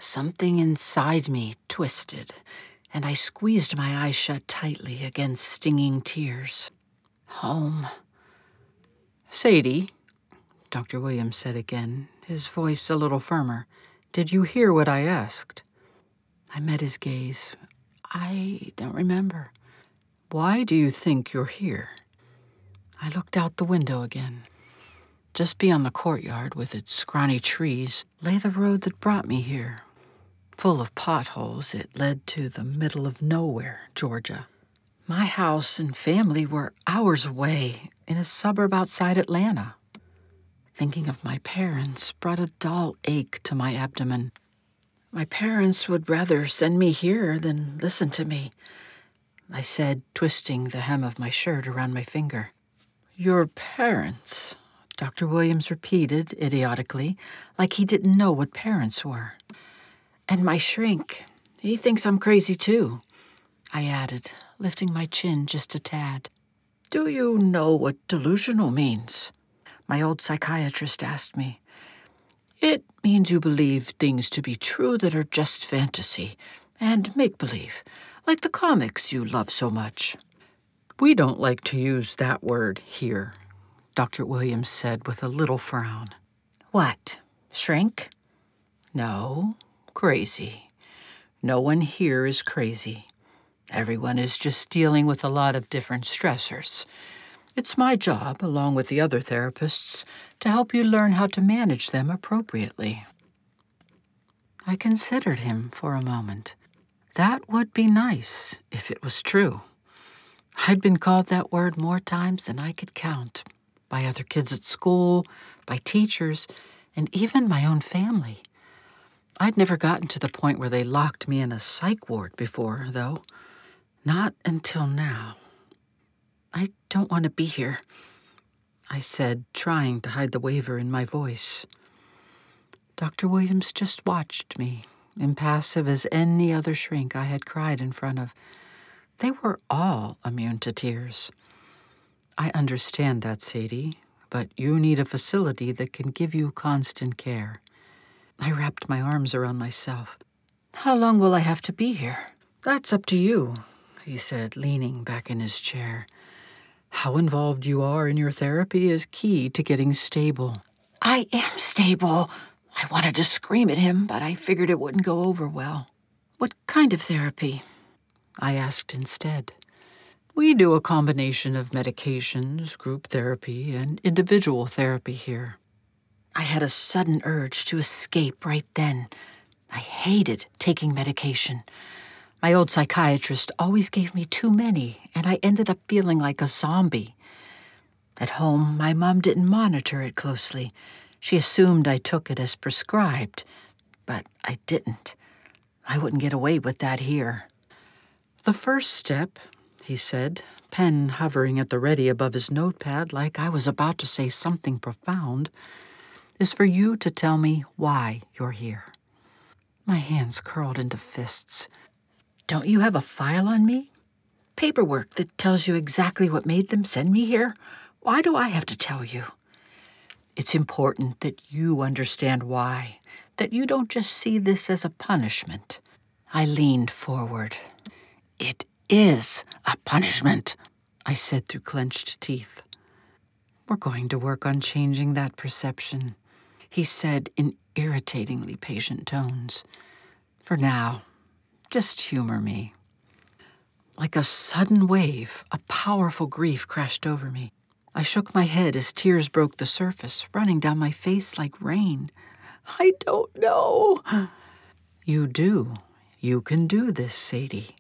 Something inside me twisted, and I squeezed my eyes shut tightly against stinging tears. Home. "Sadie," Dr. Williams said again, his voice a little firmer, "did you hear what I asked?" I met his gaze. "I don't remember." "Why do you think you're here?" I looked out the window again. Just beyond the courtyard, with its scrawny trees, lay the road that brought me here. Full of potholes, it led to the middle of nowhere, Georgia. My house and family were hours away, in a suburb outside Atlanta. Thinking of my parents brought a dull ache to my abdomen. My parents would rather send me here than listen to me, I said, twisting the hem of my shirt around my finger. "Your parents," Dr. Williams repeated idiotically, like he didn't know what parents were. "And my shrink. He thinks I'm crazy too," I added, lifting my chin just a tad. "Do you know what delusional means?" my old psychiatrist asked me. "It means you believe things to be true that are just fantasy and make-believe, like the comics you love so much." "We don't like to use that word here," Dr. Williams said with a little frown. "What, shrink?" "No, crazy. No one here is crazy. Everyone is just dealing with a lot of different stressors. It's my job, along with the other therapists, to help you learn how to manage them appropriately." I considered him for a moment. That would be nice, if it was true. I'd been called that word more times than I could count, by other kids at school, by teachers, and even my own family. I'd never gotten to the point where they locked me in a psych ward before, though. Not until now. "I don't want to be here," I said, trying to hide the waver in my voice. Dr. Williams just watched me, impassive as any other shrink I had cried in front of. They were all immune to tears. "I understand that, Sadie, but you need a facility that can give you constant care." I wrapped my arms around myself. "How long will I have to be here?" "That's up to you," he said, leaning back in his chair. "How involved you are in your therapy is key to getting stable." "I am stable." I wanted to scream at him, but I figured it wouldn't go over well. "What kind of therapy?" I asked instead. "We do a combination of medications, group therapy, and individual therapy here." I had a sudden urge to escape right then. I hated taking medication. My old psychiatrist always gave me too many, and I ended up feeling like a zombie. At home, my mom didn't monitor it closely. She assumed I took it as prescribed, but I didn't. I wouldn't get away with that here. "The first step," he said, pen hovering at the ready above his notepad like I was about to say something profound, "is for you to tell me why you're here." My hands curled into fists. "Don't you have a file on me? Paperwork that tells you exactly what made them send me here? Why do I have to tell you?" "It's important that you understand why, that you don't just see this as a punishment." I leaned forward. "It is a punishment," I said through clenched teeth. "We're going to work on changing that perception," he said in irritatingly patient tones. "For now, just humor me." Like a sudden wave, a powerful grief crashed over me. I shook my head as tears broke the surface, running down my face like rain. "I don't know." "You do. You can do this, Sadie."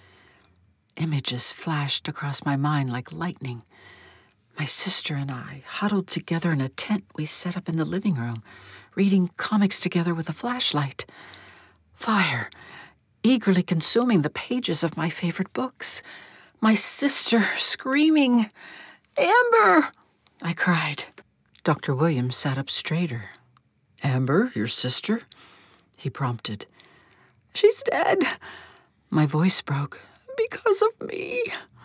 Images flashed across my mind like lightning. My sister and I, huddled together in a tent we set up in the living room, reading comics together with a flashlight. Fire, eagerly consuming the pages of my favorite books. My sister screaming, "Amber!" I cried. Dr. Williams sat up straighter. "Amber, your sister?" he prompted. "She's dead." My voice broke. "Because of me."